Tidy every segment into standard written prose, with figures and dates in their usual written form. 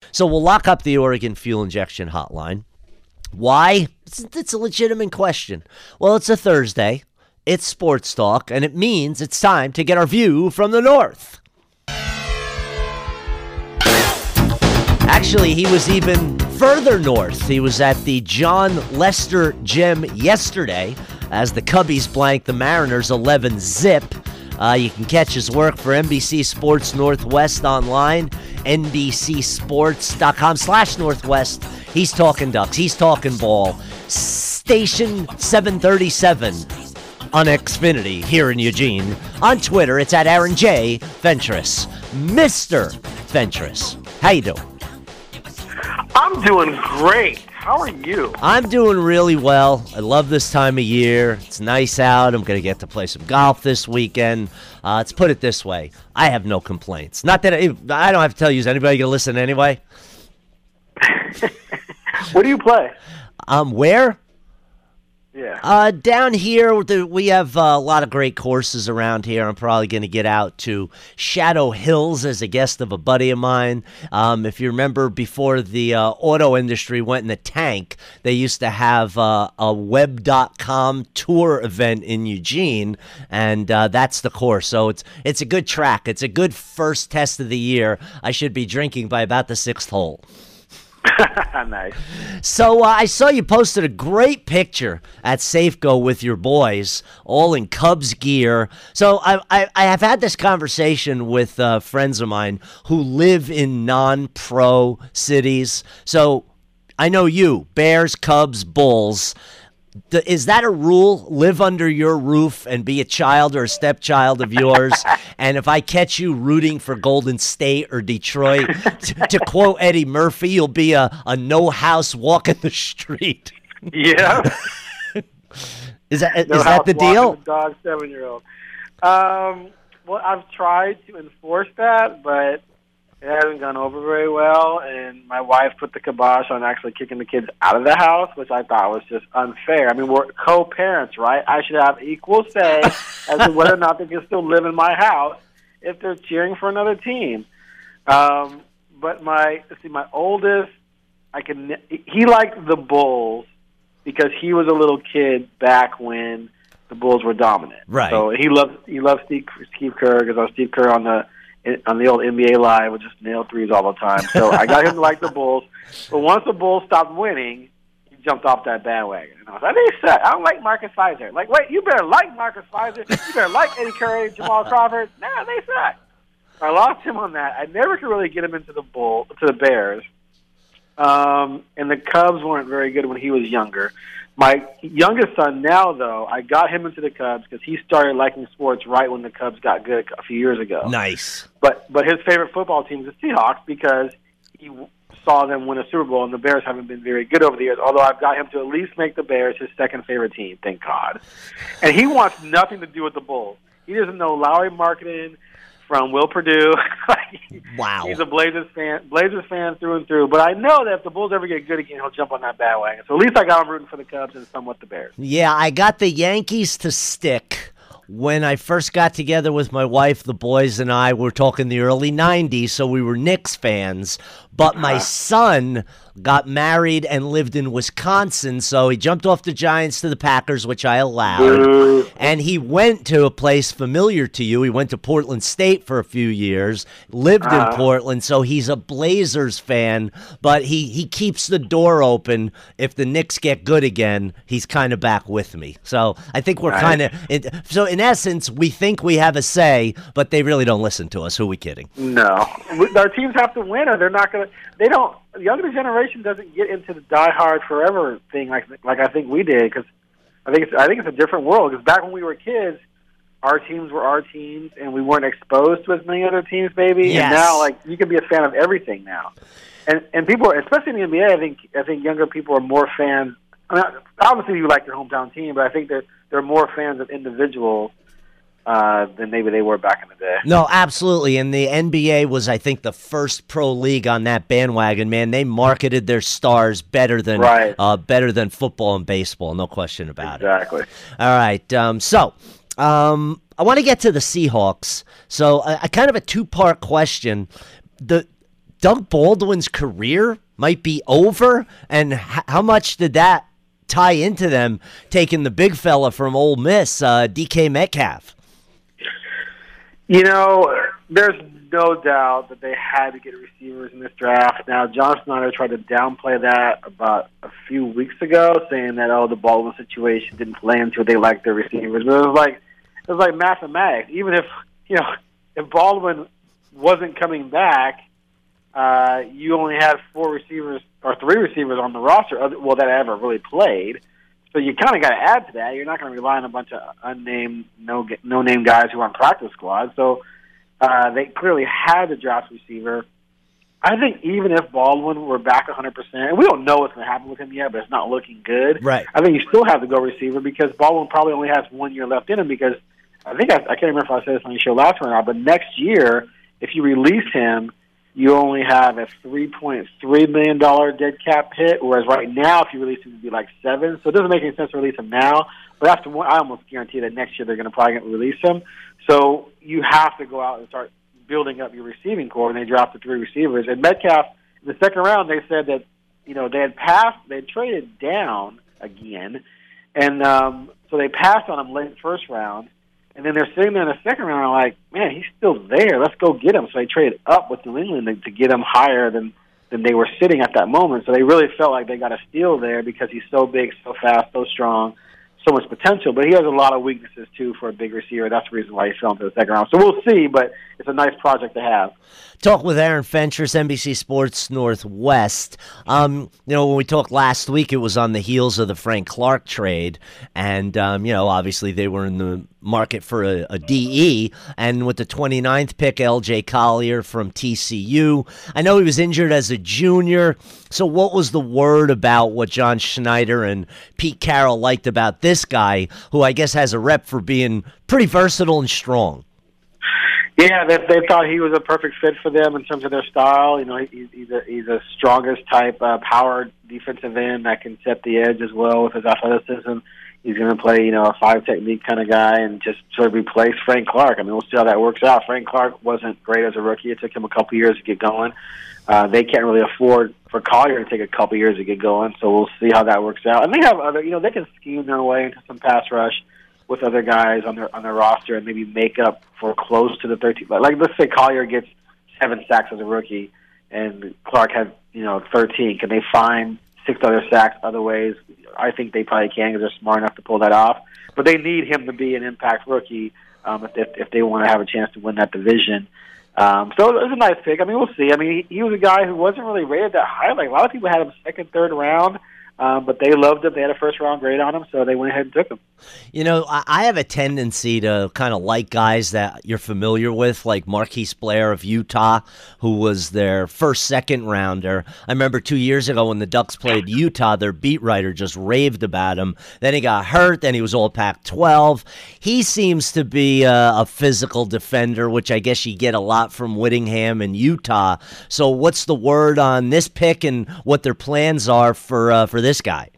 So we'll lock up the Oregon Fuel Injection Hotline. Why? It's a legitimate question. Well, it's a Thursday. It's sports talk, and it means it's time to get our view from the north. Actually, he was even further north. He was at the John Lester Gym yesterday as the Cubbies blanked the Mariners 11-zip. You can catch his work for NBC Sports Northwest online, NBCSports.com/Northwest. He's talking Ducks. He's talking ball. Station 737 on Xfinity here in Eugene. On Twitter, it's at Aaron J. Fentress. Mr. Fentress. How you doing? I'm doing great. How are you? I'm doing really well. I love this time of year. It's nice out. I'm going to get to play some golf this weekend. Let's put it this way. I have no complaints. Not that I don't have to tell you. Is anybody going to listen anyway? Where do you play? Where? Yeah. Down here, we have a lot of great courses around here. I'm probably going to get out to Shadow Hills as a guest of a buddy of mine. If you remember, before the auto industry went in the tank, they used to have a web.com tour event in Eugene, and that's the course. So it's a good track. It's a good first test of the year. I should be drinking by about the 6th hole. Nice. So I saw you posted a great picture at Safeco with your boys, all in Cubs gear. So I have had this conversation with friends of mine who live in non-pro cities. So I know you, Bears, Cubs, Bulls. Is that a rule? Live under your roof and be a child or a stepchild of yours. And if I catch you rooting for Golden State or Detroit, to quote Eddie Murphy, you'll be a no house walking the street. Yeah. Is that the deal? The dog 7-year-old. Well, I've tried to enforce that, but it hasn't gone over very well, and my wife put the kibosh on actually kicking the kids out of the house, which I thought was just unfair. I mean, we're co-parents, right? I should have equal say as to whether or not they can still live in my house if they're cheering for another team. But my oldest, he liked the Bulls because he was a little kid back when the Bulls were dominant. Right. So he loved Steve Kerr because I was Steve Kerr on the old NBA Live would just nail threes all the time. So I got him to like the Bulls. But once the Bulls stopped winning, he jumped off that bandwagon. And I was like, they suck. I don't like Marcus Fizer. Like, wait, you better like Marcus Fizer. You better like Eddie Curry, Jamal Crawford. Nah, they suck. I lost him on that. I never could really get him into the Bears. And the Cubs weren't very good when he was younger. My youngest son now, though, I got him into the Cubs because he started liking sports right when the Cubs got good a few years ago. Nice. But his favorite football team is the Seahawks because he saw them win a Super Bowl, and the Bears haven't been very good over the years, although I've got him to at least make the Bears his second favorite team, thank God. And he wants nothing to do with the Bulls. He doesn't know Lowry Marketing from Will Purdue. Wow. He's a Blazers fan through and through. But I know that if the Bulls ever get good again, he'll jump on that bandwagon. So at least I got him rooting for the Cubs and somewhat the Bears. Yeah, I got the Yankees to stick. When I first got together with my wife, the boys and I were talking the early 90s, so we were Knicks fans. But my son got married and lived in Wisconsin, so he jumped off the Giants to the Packers, which I allowed. And he went to a place familiar to you. He went to Portland State for a few years, lived in Portland, so he's a Blazers fan, but he keeps the door open. If the Knicks get good again, he's kind of back with me. So I think we're kind of – so in essence, we think we have a say, but they really don't listen to us. Who are we kidding? No. Our teams have to win, or they're not going to – they don't – the younger generation doesn't get into the die hard forever thing like I think we did, because I think it's a different world. Because back when we were kids, our teams were our teams, and we weren't exposed to as many other teams, maybe. Yes. And now, like, you can be a fan of everything now. And people, especially in the NBA, I think younger people are more fans. I mean, obviously, you like your hometown team, but I think they're more fans of individuals than maybe they were back in the day. No, absolutely. And the NBA was, I think, the first pro league on that bandwagon, man. They marketed their stars better than football and baseball, no question about it. Exactly. All right. I want to get to the Seahawks. So I kind of a two-part question. Doug Baldwin's career might be over? And how much did that tie into them taking the big fella from Ole Miss, DK Metcalf? There's no doubt that they had to get receivers in this draft. Now, John Snyder tried to downplay that about a few weeks ago, saying that, the Baldwin situation didn't play into it. They liked their receivers. But it was like mathematics. Even if Baldwin wasn't coming back, you only had 4 receivers or 3 receivers on the roster, that ever really played. So you kind of got to add to that. You're not going to rely on a bunch of unnamed, no-name guys who are on practice squad. So they clearly had to draft receiver. I think even if Baldwin were back 100%, and we don't know what's going to happen with him yet, but it's not looking good. Right. I think you still have to go receiver because Baldwin probably only has 1 year left in him because I can't remember if I said this on your show last time or not, but next year, if you release him, you only have a $3.3 million dead cap hit, whereas right now, if you release him, it would be like $7 million. So it doesn't make any sense to release him now. But after one, I almost guarantee that next year they're going to probably release him. So you have to go out and start building up your receiving core, and they drafted 3 receivers. And Metcalf, in the second round, they said that they had traded down again, and so they passed on him late first round. And then they're sitting there in the second round like, man, he's still there. Let's go get him. So they traded up with New England to get him higher than they were sitting at that moment. So they really felt like they got a steal there because he's so big, so fast, so strong, so much potential. But he has a lot of weaknesses, too, for a big receiver. That's the reason why he fell into the second round. So we'll see, but it's a nice project to have. Talk with Aaron Fentress, NBC Sports Northwest. When we talked last week, it was on the heels of the Frank Clark trade. And, obviously they were in the market for a DE. And with the 29th pick, L.J. Collier from TCU. I know he was injured as a junior. So what was the word about what John Schneider and Pete Carroll liked about this guy, who I guess has a rep for being pretty versatile and strong? Yeah, they thought he was a perfect fit for them in terms of their style. He's a strongest type power defensive end that can set the edge as well with his athleticism. He's going to play, a 5 technique kind of guy and just sort of replace Frank Clark. I mean, we'll see how that works out. Frank Clark wasn't great as a rookie. It took him a couple years to get going. They can't really afford for Collier to take a couple years to get going, so we'll see how that works out. And they have other, they can scheme their way into some pass rush with other guys on their roster and maybe make up for close to the 13. Like let's say Collier gets 7 sacks as a rookie and Clark had 13. Can they find 6 other sacks other ways? I think they probably can because they're smart enough to pull that off. But they need him to be an impact rookie if they want to have a chance to win that division. So it was a nice pick. I mean, we'll see. I mean, he was a guy who wasn't really rated that high. Like a lot of people had him second, third round. But they loved him. They had a first-round grade on him, so they went ahead and took him. I have a tendency to kind of like guys that you're familiar with, like Marquise Blair of Utah, who was their first, second-rounder. I remember 2 years ago when the Ducks played Utah, their beat writer just raved about him. Then he got hurt. Then he was all Pac-12. He seems to be a physical defender, which I guess you get a lot from Whittingham and Utah. So what's the word on this pick and what their plans are for this guy?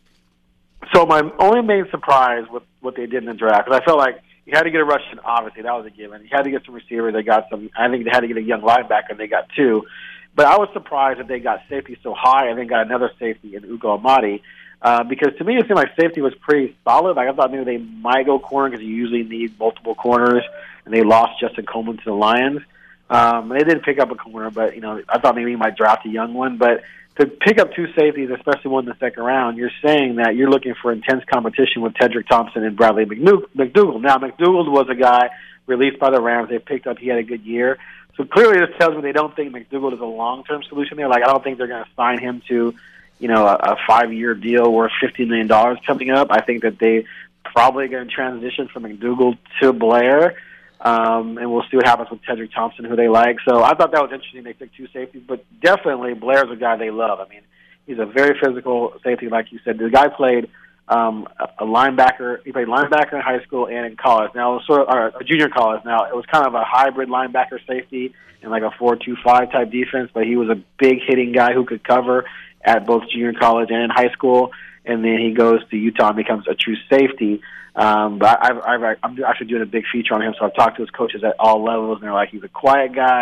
So my only main surprise with what they did in the draft, because I felt like you had to get a Russian, obviously, that was a given. You had to get some receivers. They got some. I think they had to get a young linebacker, and they got 2. But I was surprised that they got safety so high and then got another safety in Ugo Amadi, because to me it seemed like safety was pretty solid. Like I thought maybe they might go corner because you usually need multiple corners, and they lost Justin Coleman to the Lions. They didn't pick up a corner, but I thought maybe you might draft a young one, but to pick up 2 safeties, especially one in the second round, you're saying that you're looking for intense competition with Tedrick Thompson and Bradley McDougald. Now, McDougald was a guy released by the Rams. They picked up. He had a good year. So clearly this tells me they don't think McDougald is a long-term solution there. Like, I don't think they're going to sign him to, a 5-year deal worth $50 million coming up. I think that they probably going to transition from McDougald to Blair. And we'll see what happens with Tedrick Thompson, who they like. So I thought that was interesting. They took 2 safeties, but definitely Blair's a guy they love. I mean, he's a very physical safety, like you said. The guy played a linebacker. He played linebacker in high school and in college. Now, it was sort of a junior college. Now, it was kind of a hybrid linebacker safety and like a 4-2-5 type defense, but he was a big hitting guy who could cover at both junior college and in high school. And then he goes to Utah and becomes a true safety. But I'm actually doing a big feature on him, so I've talked to his coaches at all levels, and they're like, he's a quiet guy,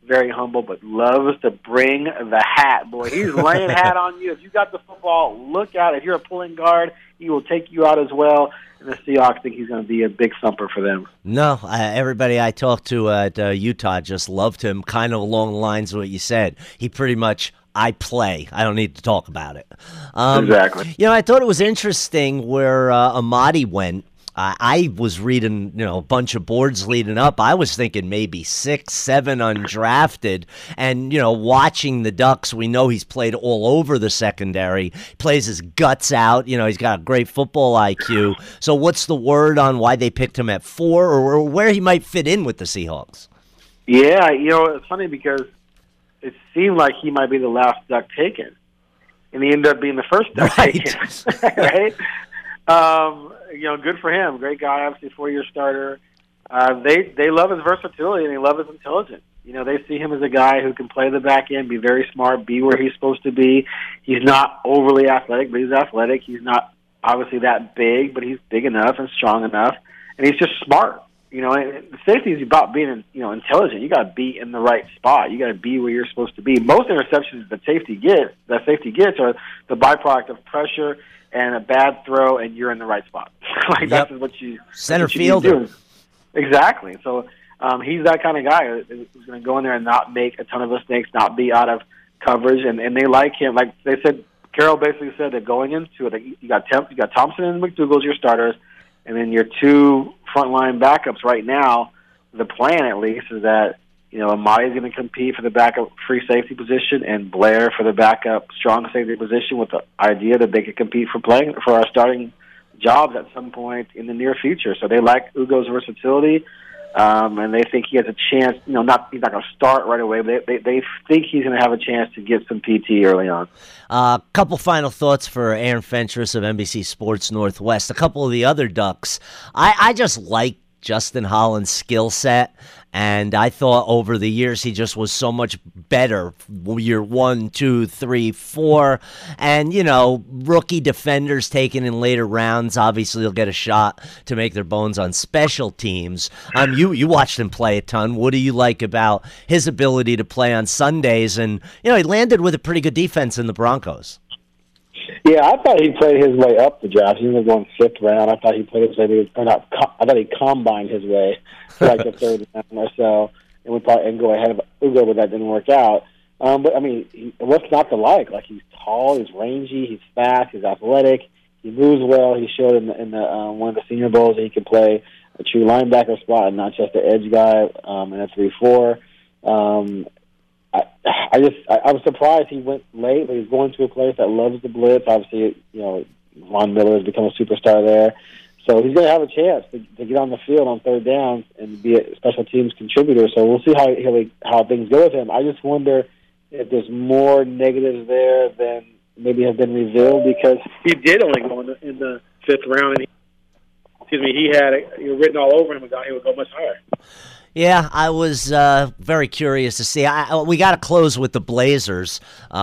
very humble, but loves to bring the hat, boy. He's laying hat on you. If you got the football, look out. If you're a pulling guard, he will take you out as well. And the Seahawks think he's going to be a big thumper for them. No, everybody I talked to at Utah just loved him, kind of along the lines of what you said. He pretty much, I play. I don't need to talk about it. Exactly. I thought it was interesting where Amadi went. I was reading, a bunch of boards leading up. I was thinking maybe 6, 7 undrafted. And, watching the Ducks, we know he's played all over the secondary. He plays his guts out. He's got a great football IQ. So what's the word on why they picked him at 4 or where he might fit in with the Seahawks? Yeah, it's funny because it seemed like he might be the last Duck taken. And he ended up being the first Duck taken. Right? Good for him. Great guy, obviously 4-year starter. They love his versatility and they love his intelligence. They see him as a guy who can play the back end, be very smart, be where he's supposed to be. He's not overly athletic, but he's athletic. He's not obviously that big, but he's big enough and strong enough, and he's just smart. And safety is about being, intelligent. You got to be in the right spot. You got to be where you're supposed to be. Most interceptions that safety gets are the byproduct of pressure and a bad throw, and you're in the right spot. That's what you center fielder. Exactly. So he's that kind of guy who's going to go in there and not make a ton of mistakes, not be out of coverage, and they like him. Like they said, Carroll basically said that going into it, you got Thompson and McDougall as your starters, and then your 2 frontline backups right now. The plan, at least, is that Amadi's going to compete for the backup free safety position and Blair for the backup strong safety position, with the idea that they could compete for our starting jobs at some point in the near future. So they like Ugo's versatility, and they think he has a chance. He's not going to start right away, but they think he's going to have a chance to get some PT early on. Couple final thoughts for Aaron Fentress of NBC Sports Northwest. A couple of the other Ducks. I just like Justin Holland's skill set, and I thought over the years he just was so much better. Year 1, 2, 3, 4, and rookie defenders taken in later rounds obviously they'll get a shot to make their bones on special teams. You watched him play a ton. What do you like about his ability to play on Sundays? And he landed with a pretty good defense in the Broncos. Yeah, I thought he played his way up the draft. He was going 5th round. I thought he played his way, I thought he combined his way to the 3rd round or so, and go ahead of Ugo, but that didn't work out. But what's not to like? Like, he's tall, he's rangy, he's fast, he's athletic, he moves well. He showed in the one of the Senior Bowls that he could play a true linebacker spot and not just an edge guy in a 3-4. I was surprised he went late, but he's going to a place that loves the blitz. Obviously, Von Miller has become a superstar there. So he's going to have a chance to get on the field on 3rd down and be a special teams contributor. So we'll see how things go with him. I just wonder if there's more negatives there than maybe have been revealed, because he did only go in the 5th round, and he had it written all over him and he would go much higher. Yeah, I was very curious to see. We got to close with the Blazers.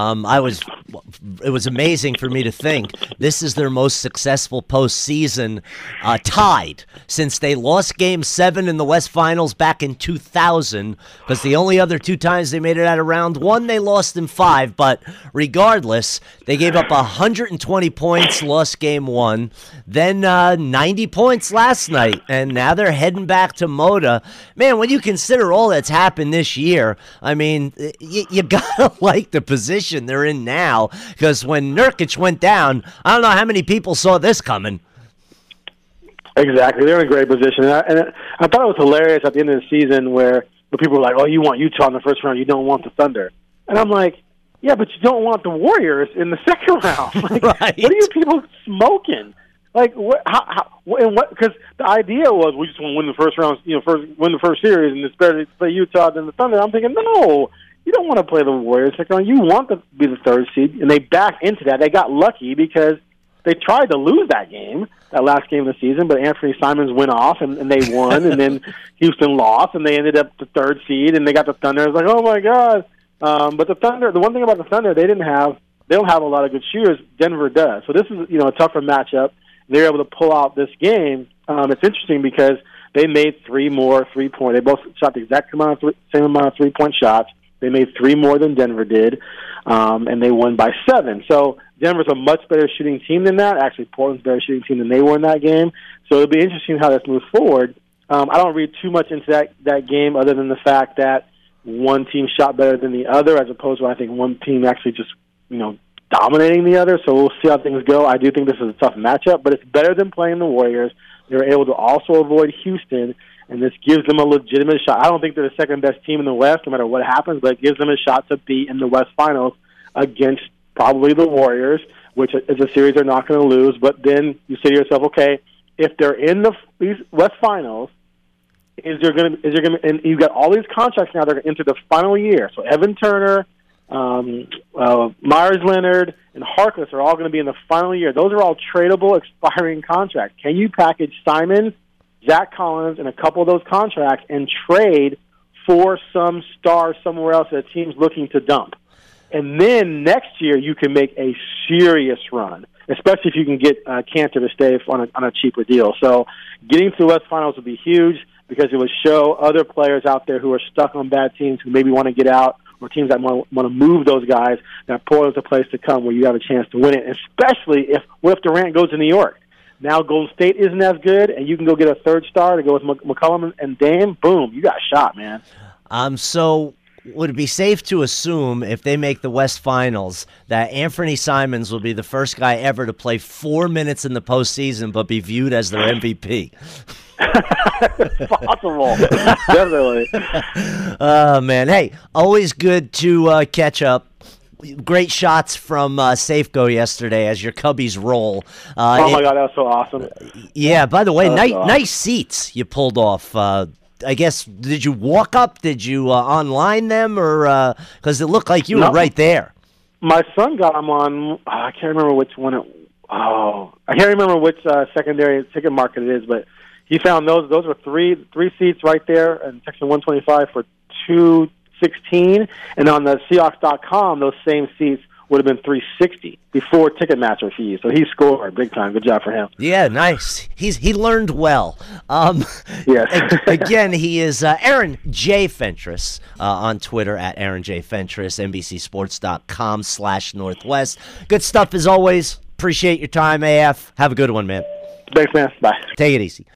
It was amazing for me to think this is their most successful postseason, tied since they lost Game 7 in the West Finals back in 2000. Because the only other 2 times they made it out of round 1, they lost in 5. But regardless, they gave up 120 points, lost Game 1, then 90 points last night, and now they're heading back to Moda. Man, when you consider all that's happened this year, you gotta like the position they're in now, because when Nurkic went down, I don't know how many people saw this coming. Exactly. They're in a great position. And I thought it was hilarious at the end of the season where people were like, oh, you want Utah in the 1st round, you don't want the Thunder. And I'm like, yeah, but you don't want the Warriors in the 2nd round. Like, right. What are you people smoking? Like, because the idea was we just want to win the 1st round, win the 1st series, and it's better to play Utah than the Thunder. I'm thinking, no, you don't want to play the Warriors 2nd round. You want to be the 3rd seed, and they backed into that. They got lucky because they tried to lose that game, that last game of the season, but Anthony Simons went off, and they won, and then Houston lost, and they ended up the 3rd seed, and they got the Thunder. I was like, oh, my God. But the Thunder, the one thing about the Thunder, they don't have a lot of good shooters. Denver does. So this is, a tougher matchup. They're able to pull out this game. It's interesting because They made 3 more 3-point. They both shot the exact same amount of 3-point shots. They made 3 more than Denver did, and they won by 7. So Denver's a much better shooting team than that. Actually, Portland's a better shooting team than they were in that game. So it'll be interesting how this moves forward. I don't read too much into that game other than the fact that one team shot better than the other, as opposed to I think one team actually just dominating the other. So we'll see how things go. I do think this is a tough matchup, but it's better than playing the Warriors. They're able to also avoid Houston, and this gives them a legitimate shot. I don't think they're the second-best team in the West, no matter what happens, but it gives them a shot to be in the West Finals against probably the Warriors, which is a series they're not going to lose. But then you say to yourself, okay, if they're in the West Finals, is there going to, and you've got all these contracts now that are into the final year. So Evan Turner, Myers Leonard, and Harkless are all going to be in the final year. Those are all tradable, expiring contracts. Can you package Simons, Zach Collins, and a couple of those contracts and trade for some star somewhere else that a team's looking to dump? And then next year you can make a serious run, especially if you can get Cantor to stay on a cheaper deal. So getting to the West Finals would be huge because it would show other players out there who are stuck on bad teams who maybe want to get out, or teams that want to move those guys, that Portland's a place to come where you have a chance to win it, especially what if Durant goes to New York? Now Golden State isn't as good, and you can go get a third star to go with McCollum and Dame. Boom, you got a shot, man. So would it be safe to assume, if they make the West Finals, that Anthony Simons will be the first guy ever to play 4 minutes in the postseason but be viewed as their MVP? It's possible. Definitely. Man. Hey, always good to catch up. Great shots from Safeco yesterday as your Cubbies roll. Oh, my God, that was so awesome. Yeah, by the way, nice seats you pulled off. I guess, did you walk up? Did you online them? Or because it looked like you were right there. My son got them on, I can't remember which one I can't remember which secondary ticket market it is, but he found those. Those were three seats right there in section 125 for $216, and on the Seahawks.com, those same seats would have been $360 before Ticketmaster fees. So he scored big time. Good job for him. Yeah, nice. He learned well. Yes. Again, he is Aaron J. Fentress on Twitter at Aaron J. Fentress, NBCSports.com/Northwest. Good stuff as always. Appreciate your time, AF. Have a good one, man. Thanks, man. Bye. Take it easy.